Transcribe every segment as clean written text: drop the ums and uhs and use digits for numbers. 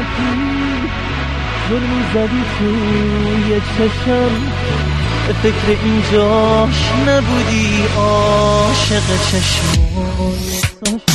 ظلمی زدی توی چشم، به فکر اینجاش نبودی عاشق چشمای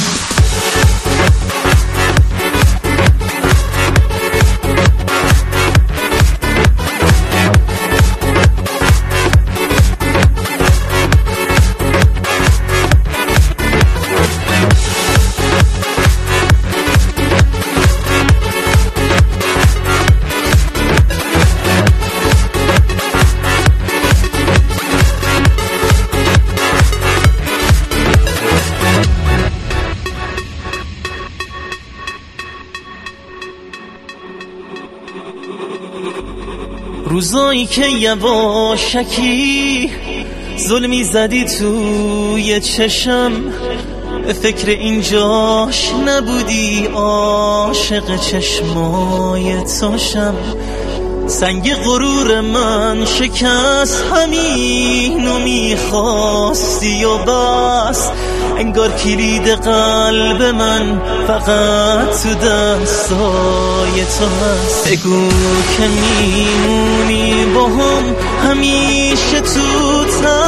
روزایی که یواشکی ظلمی زدی توی چشم، به فکر اینجاش نبودی عاشق چشمای تاشم. سنگ غرور من شکست، همینو میخواستی و بس. انگار کلید قلب من فقط تو دستای تو هست. بگو که میمونی با هم همیشه تو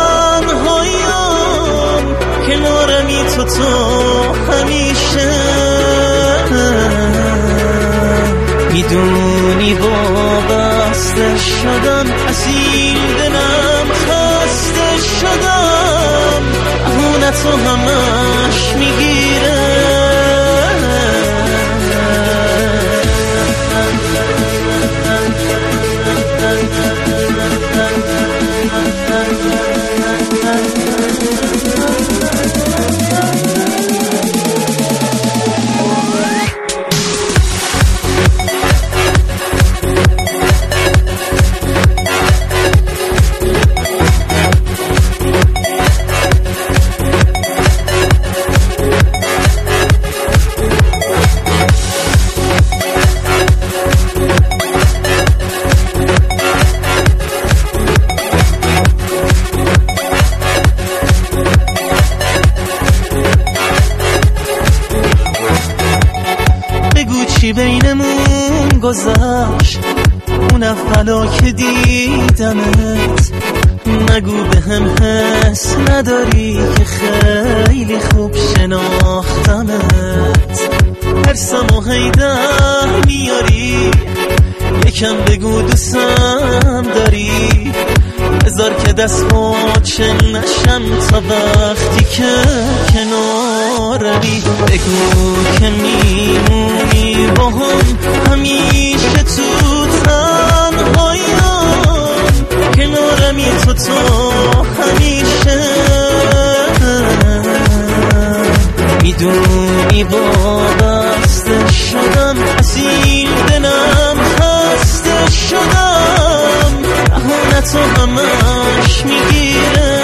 تنهاییم، کنارمی تو همیشه. میدونی وابسته شدم، از این دلم خسته شدم، اهونتو همش میگیره. چی بینمون گذشت اون اولا که دیدمت؟ نگو به هم حس نداری که خیلی خوب شناختمت. حرسم و هیدر میاری، یکم بگو دوستم داری. بذار که دست پاچه نشم تا وقتی که کنارمی. بگو که میمونی با هم همیشه تو تنهاییم، کنارمی تو همیشه. میدونی وابسته شدم، از این دلم خسته شدم، اهونتو همش میگیره.